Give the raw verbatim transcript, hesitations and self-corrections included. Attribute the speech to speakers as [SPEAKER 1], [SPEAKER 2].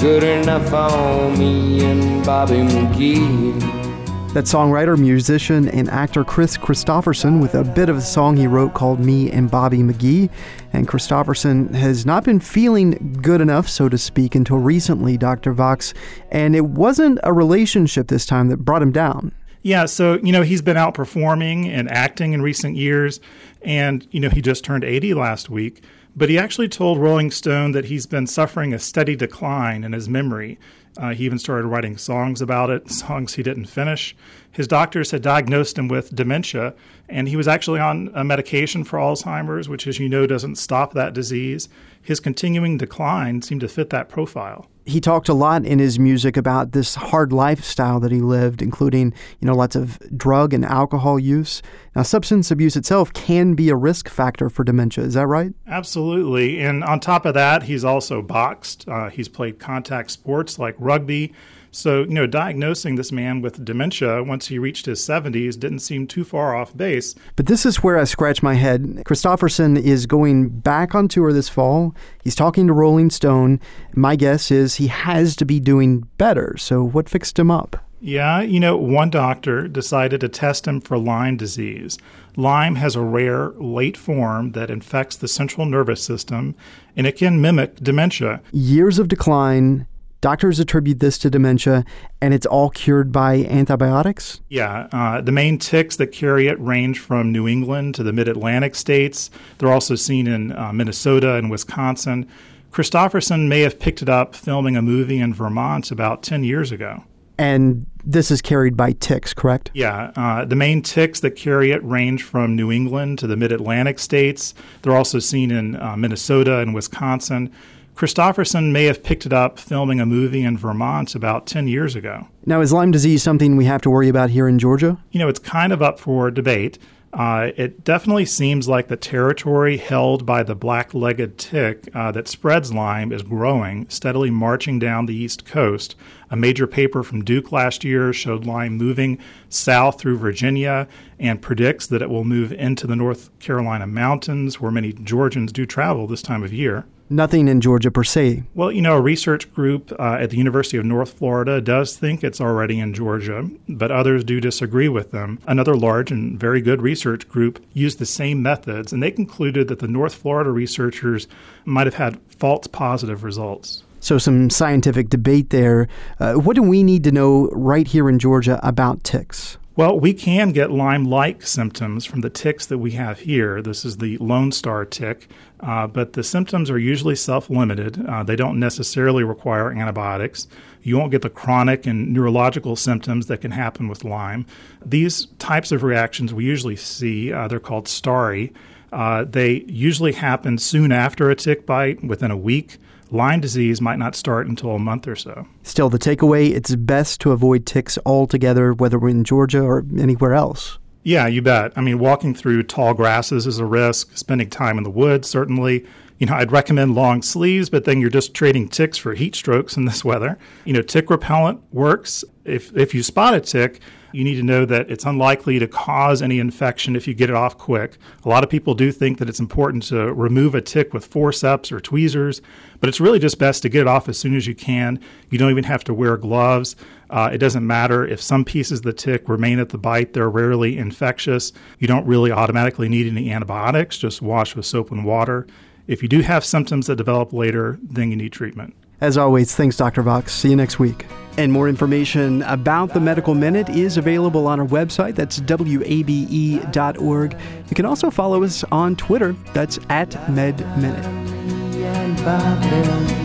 [SPEAKER 1] good enough for me and Bobby McGee.
[SPEAKER 2] That songwriter, musician, and actor Kris Kristofferson with a bit of a song he wrote called Me and Bobby McGee. And Kristofferson has not been feeling good enough, so to speak, until recently, Doctor Vox. And it wasn't a relationship this time that brought him down.
[SPEAKER 3] Yeah, so, you know, he's been out performing and acting in recent years. And, you know, he just turned eighty last week. But he actually told Rolling Stone that he's been suffering a steady decline in his memory. Uh, he even started writing songs about it, songs he didn't finish. His doctors had diagnosed him with dementia, and he was actually on a medication for Alzheimer's, which, as you know, doesn't stop that disease. His continuing decline seemed to fit that profile.
[SPEAKER 2] He talked a lot in his music about this hard lifestyle that he lived, including, you know, lots of drug and alcohol use. Now, substance abuse itself can be a risk factor for dementia. Is that right?
[SPEAKER 3] Absolutely. And on top of that, he's also boxed. Uh, he's played contact sports like rugby. So, you know, diagnosing this man with dementia once he reached his seventies didn't seem too far off base.
[SPEAKER 2] But this is where I scratch my head. Kristofferson is going back on tour this fall. He's talking to Rolling Stone. My guess is he has to be doing better. So what fixed him up?
[SPEAKER 3] Yeah, you know, one doctor decided to test him for Lyme disease. Lyme has a rare, late form that infects the central nervous system, and it can mimic dementia.
[SPEAKER 2] Years of decline. Doctors attribute this to dementia, and it's all cured by antibiotics?
[SPEAKER 3] Yeah. Uh, the main ticks that carry it range from New England to the mid-Atlantic states. They're also seen in uh, Minnesota and Wisconsin. Kristofferson may have picked it up filming a movie in Vermont about ten years ago.
[SPEAKER 2] And this is carried by ticks, correct?
[SPEAKER 3] Yeah. Uh, the main ticks that carry it range from New England to the mid-Atlantic states. They're also seen in uh, Minnesota and Wisconsin. Kristofferson may have picked it up filming a movie in Vermont about ten years ago.
[SPEAKER 2] Now, is Lyme disease something we have to worry about here in Georgia?
[SPEAKER 3] You know, it's kind of up for debate. Uh, it definitely seems like the territory held by the black-legged tick uh, that spreads Lyme is growing, steadily marching down the East Coast. A major paper from Duke last year showed Lyme moving south through Virginia and predicts that it will move into the North Carolina mountains, where many Georgians do travel this time of year.
[SPEAKER 2] Nothing in Georgia per se.
[SPEAKER 3] Well, you know, a research group uh, at the University of North Florida does think it's already in Georgia, but others do disagree with them. Another large and very good research group used the same methods, and they concluded that the North Florida researchers might have had false positive results.
[SPEAKER 2] So some scientific debate there. Uh, what do we need to know right here in Georgia about ticks?
[SPEAKER 3] Well, we can get Lyme-like symptoms from the ticks that we have here. This is the Lone Star tick, uh, but the symptoms are usually self-limited. Uh, they don't necessarily require antibiotics. You won't get the chronic and neurological symptoms that can happen with Lyme. These types of reactions we usually see, uh, they're called stari. Uh, they usually happen soon after a tick bite, within a week. Lyme disease might not start until a month or so.
[SPEAKER 2] Still, the takeaway, it's best to avoid ticks altogether, whether we're in Georgia or anywhere else.
[SPEAKER 3] Yeah, you bet. I mean, walking through tall grasses is a risk. Spending time in the woods, certainly. You know, I'd recommend long sleeves, but then you're just trading ticks for heat strokes in this weather. You know, tick repellent works. If if you spot a tick, you need to know that it's unlikely to cause any infection if you get it off quick. A lot of people do think that it's important to remove a tick with forceps or tweezers, but it's really just best to get it off as soon as you can. You don't even have to wear gloves. Uh, it doesn't matter if some pieces of the tick remain at the bite. They're rarely infectious. You don't really automatically need any antibiotics. Just wash with soap and water. If you do have symptoms that develop later, then you need treatment.
[SPEAKER 2] As always, thanks, Doctor Vox. See you next week. And more information about the Medical Minute is available on our website. That's W A B E dot org. You can also follow us on Twitter. That's at MedMinute.